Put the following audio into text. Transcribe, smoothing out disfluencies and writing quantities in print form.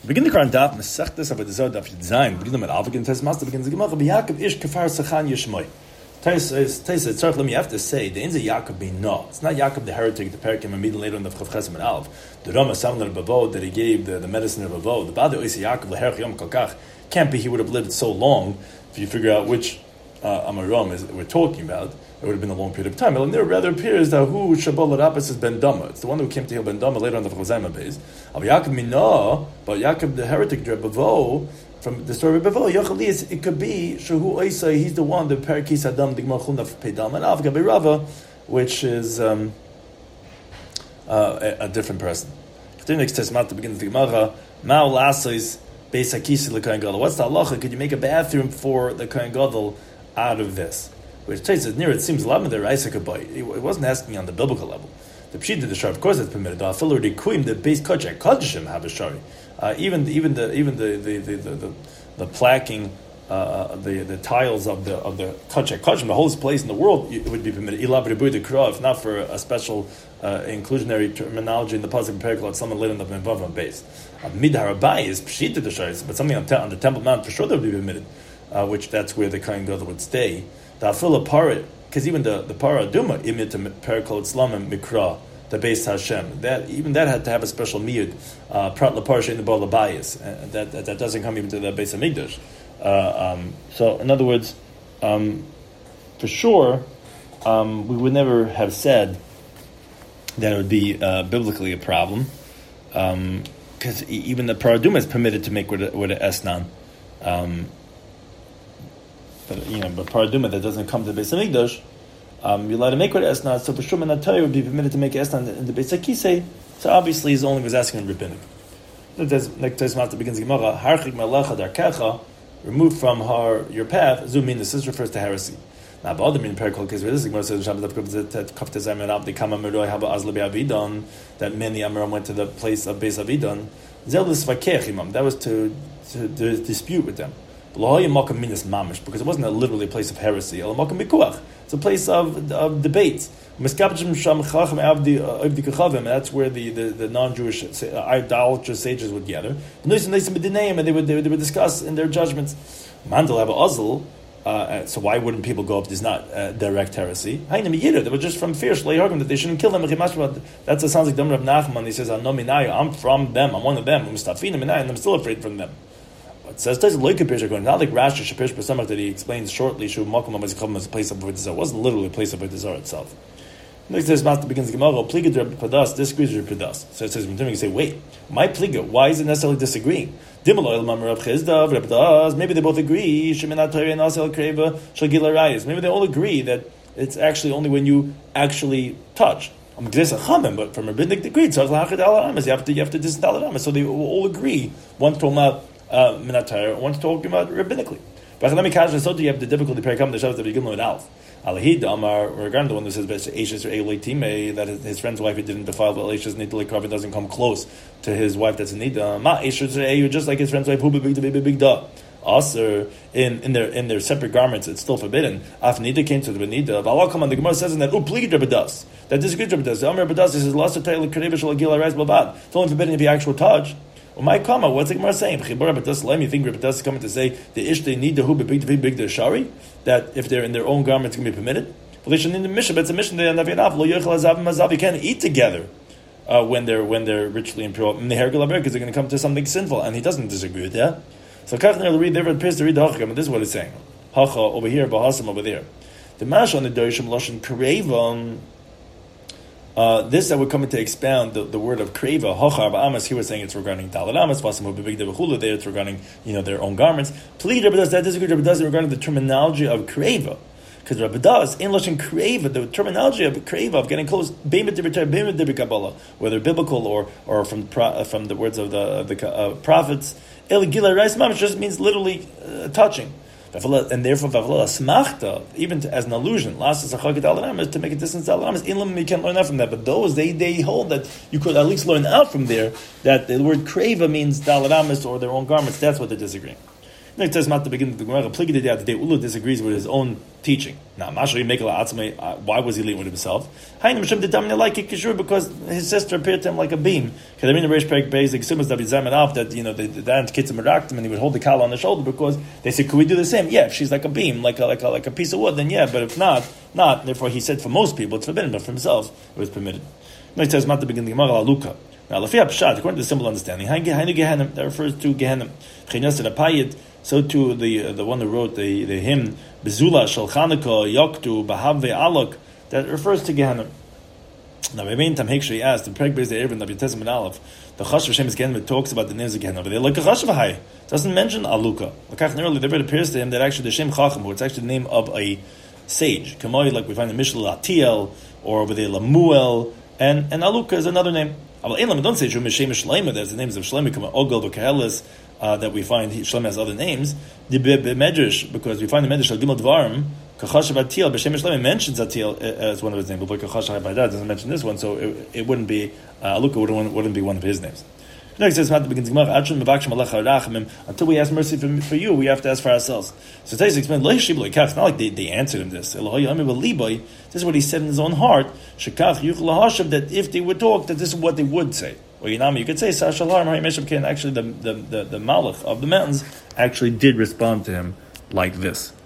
begin the Quran daf Masechtas Avodah Zarah daf Yitzayin. Begin with Avigin Tes Master begins the Gemara. Yaakov ish kafar sachan yishmoi. Taisa tzarich. Let me have to say the inza Yaakov be no. It's not Yaakov the heretic, the Perikim and later in the Chav Chesem and Alv. The Rama Samner Bavo that he gave the medicine of Bavo. The Bada Oisa Yaakov leherch yom kolkach. Can't be he would have lived so long. If you figure out which Amarom we're talking about, it would have been a long period of time. And there rather appears that who Shabbat Rapis is Ben Dama. It's the one who came to heal Ben Dama later on the Chazayma base. Of Yaakov Minah, but Yaakov the heretic, Bavo, from the story of Bavo, Yochali, it could be Shahu Oisa, he's the one, the Parakis Adam, the Gmar Chunaf Pedam, and Av Gabi Rava, which is a different person. The next testament begins the Gemara, Ma'u Lasais, Beis HaKisi L'Kohen Gadol. What's the halacha? Could you make a bathroom for the Kohen Gadol out of this? Which takes it near, it seems Lamad there Isaac Abai. It wasn't asking on the biblical level. The Pshita the Shar, of course, it's permitted. The Afilur the Kuim, the base Kodshek Kodshim have a Shari. Even the placking, the tiles of the Kodshek Kodshim, the holiest place in the world, it would be permitted. Ilab Rebu the Kra, if not for a special inclusionary terminology in the Pasuk and Perikol, someone later in the Mevavah base. Midhar Abai is Pshita the Shar, but something on the Temple Mount for sure that would be permitted, which that's where the Kohen Gadol would stay. The Afila Parit, because even the Para Duma, Imit Perikol Islam and Mikra, the Beis Hashem, that had to have a special miyud, Prat Laparsha in the Bala Bayis, that doesn't come even to the Beis Hamikdash. So, in other words, for sure, we would never have said that it would be biblically a problem, because even the Para Duma is permitted to make with an Esnan. But Paraduma that doesn't come to the Beis Hamikdash, you're allowed to make with Esna. So for sure, Manatari would be permitted to make Esna in the Beis HaKisei. So obviously, he only was asking in rabbinic. Next time, begins the Gemara. Harchik melecha darkecha, remove from her your path. Zoom in. This refers to heresy. Now, but other meaning perikol case where this Gemara says that many Amaram went to the place of Beis Avidan. That was to dispute with them. Because it wasn't literally a place of heresy. It's a place of debate. And that's where the non-Jewish idolatrous sages would gather. And they would discuss in their judgments. So why wouldn't people go up? There's not direct heresy. They were just from fear that they shouldn't kill them. That sounds like Dam Rav Nachman. He says, I'm from them. I'm one of them. And I'm still afraid from them. It says not like Rashi Shapish B'Samach that he explains shortly. Shu Makom as a place of Avodah Zarah. It wasn't literally a place of Avodah Zarah itself. Next, there's Master begins the Gemara. Pliga Reb Padas disagrees with Reb Padas. So it says, you say, wait, my pliga. Why is it necessarily disagreeing? Maybe they both agree. Maybe they all agree that it's actually only when you actually touch. But from rabbinic degree, you have to distant. So they all agree. One talking about Minatar, one's talking about rabbinically. You have the difficulty regarding the one that says that his friend's wife didn't defile, but Elisha's nidda doesn't come close to his wife that's a nidda. Just like his friend's wife, also in their separate garments, it's still forbidden. Af nidda came to the nidda. The Gemara says in that that disagrees with Rabbadas. The Amar Rabbadas says it's only forbidden if you actual touch. My comma, what's the Gemara saying? You think Rabbadas is coming to say the ish they need the big the shari, that if they're in their own garments can be permitted? Well, they should need the mission, but it's a mission they you can't eat together when they're ritually impure. Because they're going to come to something sinful, and he doesn't disagree with that. So Kachner will read there appears to read the Hacham, and this is what it's saying. Hacha over here, Bahasam over there. The Mash on the Doishim Lashon Karevan. This I would come in to expound the word of kreva. Hochar ba'amas. He was saying it's regarding dalad amas. Vasim b'big devachula. There it's regarding their own garments. Please Rabbadas that disagree. Rabbadas regarding the terminology of kreva, because Rabbadas in lashon kreva, the terminology of kreva of getting close, whether biblical or from the words of the prophets. El gila reis mamish just means literally touching. And therefore, even as an allusion, is to make a distance to Al-Amas. Inlam, you can't learn out from that. But those, they hold that you could at least learn out from there that the word kreva means Dal Amas or their own garments. That's what they're disagreeing. It says not the beginning of the Gemara. The Ulu disagrees with his own teaching. Now, why was he late with himself? Because his sister appeared to him like a beam. That the aunt kids him and he would hold the kala on the shoulder because they said, could we do the same? Yeah, if she's like a beam, like a piece of wood, then yeah. But if not. Therefore, he said for most people it's forbidden, but for himself it was permitted. Now it says not the beginning of the Gemara Luka. Now, according to the simple understanding, that refers to Gehenim. So too the one who wrote the hymn Bezula Shel Chanukah Yoktu Bahavve Alok, that refers to Gehenim. Now, Rabbein Tamhekshri asked in Perek Beis Erevin Rabbi Tesem and Aleph, the Chashav Hashem Gehenim talks about the names of Gehenim, but they like a Chashav Hay doesn't mention Aluka. Earlier, there appears to him that actually the Shem Chacham, it's actually the name of a sage. Kamoi, like we find in Mishnah Atiel or over there Lamuel, and Aluka is another name. Don't say Shum Shem Shleima. There's the names of Shleima, Ogel, V'Kahelis, that we find. Shleima has other names. The Medrash, because we find the Medrash Al Gimel Dvarim, Kachashav Atiel, B'Shem Shleima mentions Atiel as one of his names, but Kachashav by that doesn't mention this one, so it wouldn't be Aluka wouldn't be one of his names. Next says, until we ask mercy for you, we have to ask for ourselves. So Tais explained, it's not like they answered him this. This is what he said in his own heart, that if they would talk, that this is what they would say. Or you could say, actually the Malach of the mountains actually did respond to him like this.